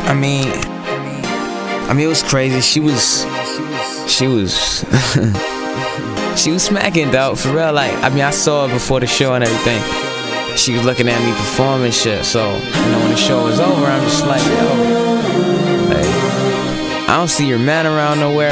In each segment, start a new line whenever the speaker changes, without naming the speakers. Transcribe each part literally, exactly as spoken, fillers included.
I mean, I mean, it was crazy. She was, she was, she was smacking, dog. For real, like, I mean, I saw her before the show and everything. She was looking at me performing shit. So, you know, when the show was over, I'm just like, yo, like, I don't see your man around nowhere.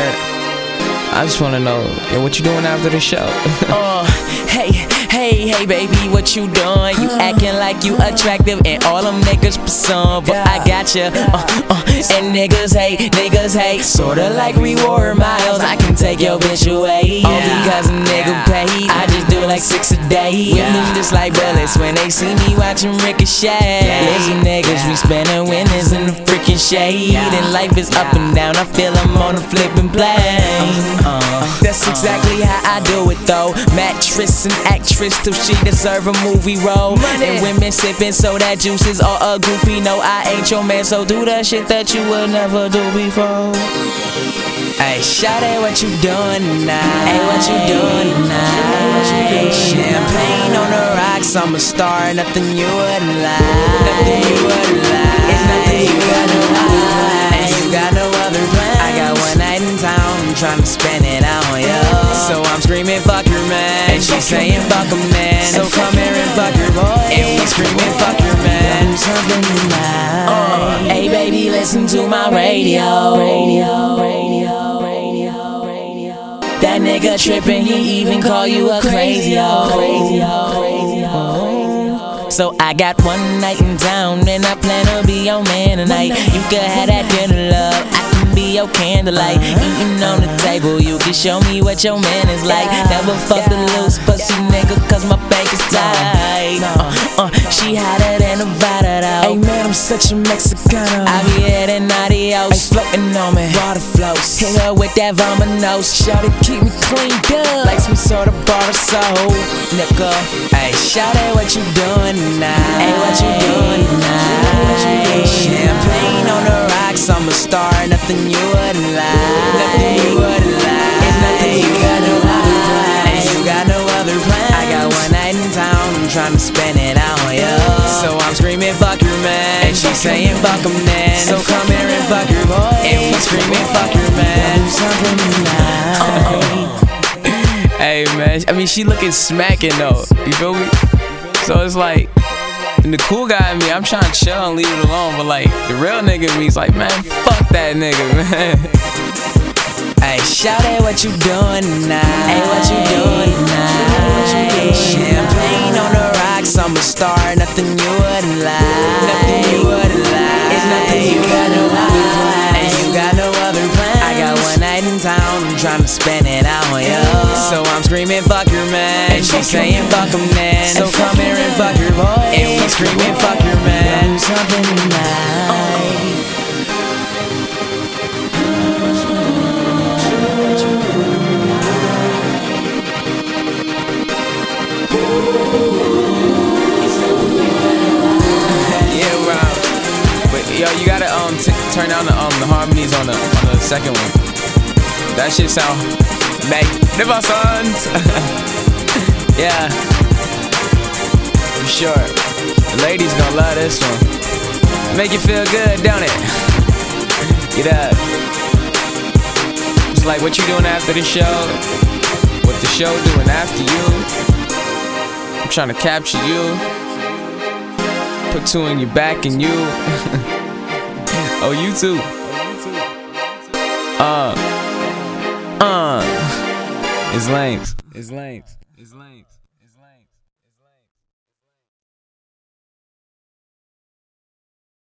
I just wanna know, yo, what you doing after the show?
uh, hey, hey, hey, baby, what you doing? You acting like you attractive and all them niggas pursue, but I got ya. Uh, uh, and niggas hate, niggas hate. Sorta like reward miles. I can take your bitch away, all because a nigga paid. I just do like six a day. Women just like bullets when they see me watching Ricochet. Listen, niggas, we spending winners in the freaking shade, and life is up and down. I feel I'm on a flipping plane. Uh, that's exactly how I do it though. Mattress and actress till she deserve a movie role. And women sipping so that juice is all a groupie. No, I ain't your man, so do the shit that you would never do before. Hey, shawty, what you doing tonight? Hey, what you doing tonight? Champagne on the rocks, I'm a star, nothing you wouldn't like. Nothing you wouldn't like. It's nothing you wouldn't like. And you got no other plan. I got one night in town, I'm trying to spend it on you. So I'm screaming, fuck your man. And she's saying, fuck a man. So come here and fuck your boy. And we screaming, fuck your man. Something tonight. Uh, hey, baby, listen to my radio. Radio, radio, radio, radio. That nigga trippin', he even call you a crazy oh. Crazy oh, crazy oh. So I got one night in town, and I plan to be your man tonight. You can have that dinner, love. I can be your candlelight. Eating on the table, you can show me what your man is like. Never fuck the loose pussy nigga, cause my bank is tight. Uh, uh, she hotter than a Vada. Hey man, I'm such a Mexicano. I be hitting adios, floating on me, water flows. Hit her with that vominos, shout it, keep me cleaned up like some sort of bar of soul, nigga. Hey, shout it, what you doing tonight? Hey, what you doing tonight? Champagne on the rocks, I'm a star, nothing you wouldn't like. Nothing you wouldn't like. It's nothing you gotta lie. And you got no other plan. I got one night in town, I'm trying to spend it on you. So I'm screaming, fuck your man. And she's saying, fuck him then. So come here and fuck your boy. And we screaming, fuck your man. Something tonight.
Hey man, I mean, she looking smacking though, you feel me? So it's like, and the cool guy in me, I'm trying to chill and leave it alone, but like, the real nigga in me is like, man, fuck that nigga, man.
Hey, shawty, what you doing tonight? Hey, what you doing tonight? Champagne on the rocks, I'm a star, nothing you wouldn't like. Nothing you wouldn't like. It's nothing you gotta lie. And you got no other plan. I got one night in town, I'm trying to spend it on you. So I'm screaming, fuck your man. And she's saying, fuck him then. So come here and fuck your boy. And we screaming, fuck your man. Something tonight.
Yo, you gotta um t turn down the um the harmonies on the on the second one. That shit sound magnificent. Yeah, for sure. The ladies gonna love this one. Make you feel good, don't it? Get up. It's like what you doing after the show. What the show doing after you. I'm trying to capture you. Put two in your back and you. Oh, you too. Uh, uh, it's lanes. It's lanes. It's lanes.